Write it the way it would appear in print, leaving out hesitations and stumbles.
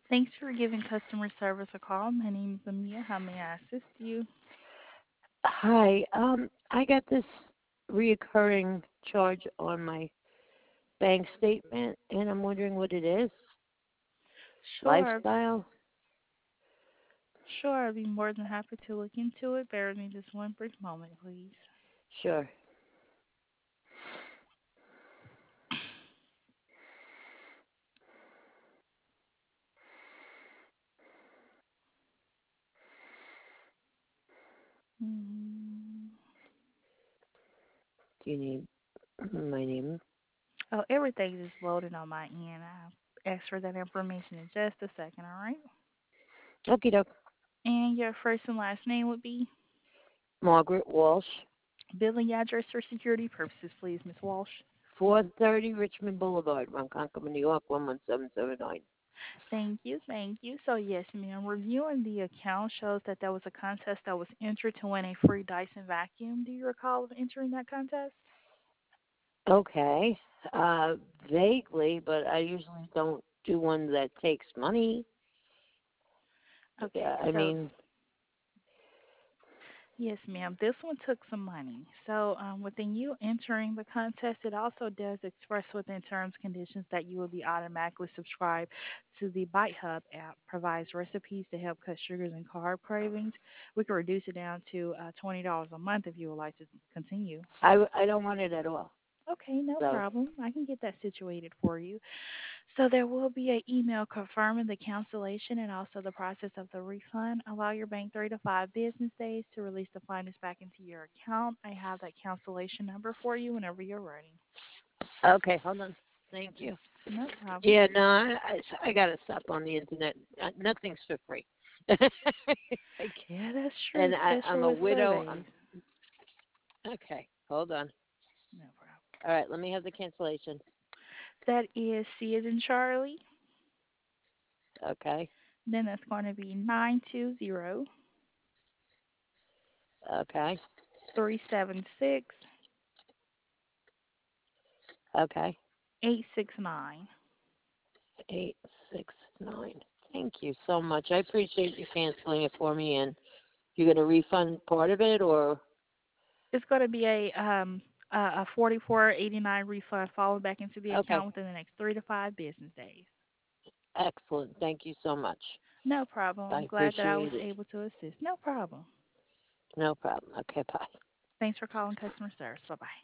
Thanks for giving customer service a call. My name is Amia. How may I assist you? Hi. I got this reoccurring charge on my bank statement, and I'm wondering what it is. Sure, Lifestyle? sure. I'd be more than happy to look into it. Bear with me just one brief moment, please. Sure. Mm. Do you need my name? Oh, everything is loaded on my end. I'll ask for that information in just a second, all right? Okie doke. And your first and last name would be Margaret Walsh, billing address for security purposes, please, Miss Walsh. 430 Richmond Boulevard, Ronkonkoma, New York, 11779. Thank you, thank you. So yes, ma'am. Reviewing the account shows that there was a contest that was entered to win a free Dyson vacuum. Do you recall entering that contest? Okay. Vaguely, but I usually don't do one that takes money. Okay, I so mean, yes, ma'am. This one took some money. So, within you entering the contest, it also does express within terms and conditions that you will be automatically subscribed to the Bite Hub app. Provides recipes to help cut sugars and carb cravings. We can reduce it down to $20 a month if you would like to continue. I don't want it at all. Okay, no So, problem. I can get that situated for you. So there will be an email confirming the cancellation and also the process of the refund. Allow your bank 3 to 5 business days to release the funds back into your account. I have that cancellation number for you whenever you're ready. okay, hold on. Thank you. No problem. Yeah, no, I gotta stop on the internet. Nothing's for free. Yeah, that's true, And especially I'm a with widow. surveys. Okay. Hold on. No problem. All right, let me have the cancellation. That is C as in Charlie. Okay. Then that's going to be 920 Okay. 376 Okay. 869. 869. Thank you so much. I appreciate you canceling it for me. And you're gonna refund part of it, or It's going to be a 44.89 refund followed back into the okay. account within the next 3 to 5 business days. Excellent. Thank you so much. No problem. I I'm glad that I was appreciate it. able to assist. No problem. No problem. Okay. Bye. Thanks for calling customer service. Bye bye.